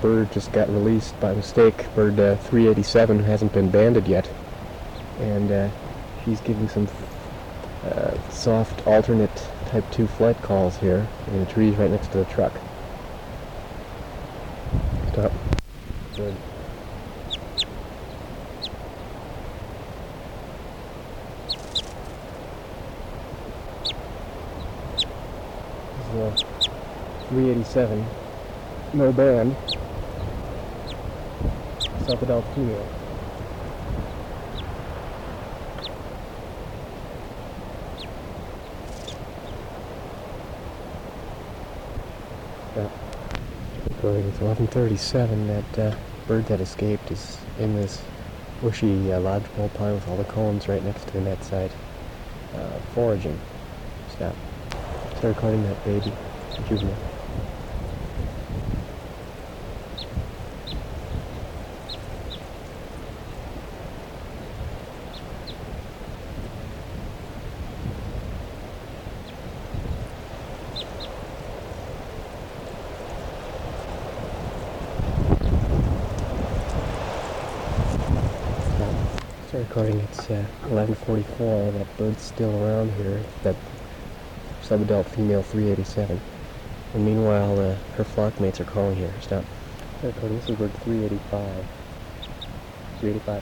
bird just got released by mistake. Bird 387 hasn't been banded yet. And she's giving some soft alternate type 2 flight calls here in the trees right next to the truck. Stop. Good. This is 387. No band. Self-adult female. Yeah. It's 11:37. That bird that escaped is in this bushy lodgepole pine with all the cones right next to the net site. Foraging. Stop. Start recording that baby. Juvenile. Start recording. It's 11:44. That bird's still around here. That subadult female 387. And meanwhile, her flock mates are calling here. Stop. Start recording. This is bird 385. 385.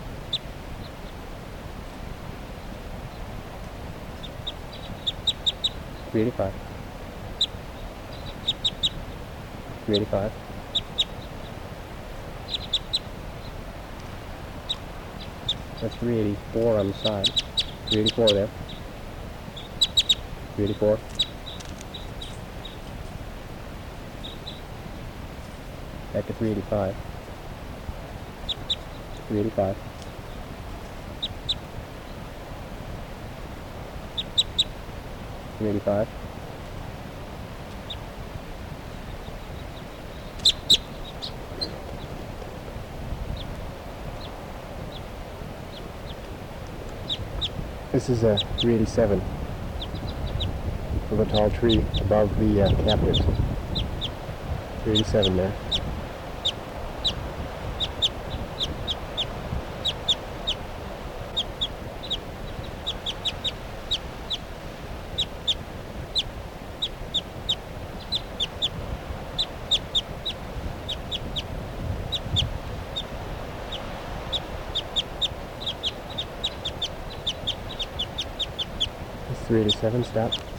.385. 385. That's 384 on the side. 384 there. 384. Back to 385. 385. 385. This is a 387 from a tall tree above the captives. 387 there. It's 387, stop.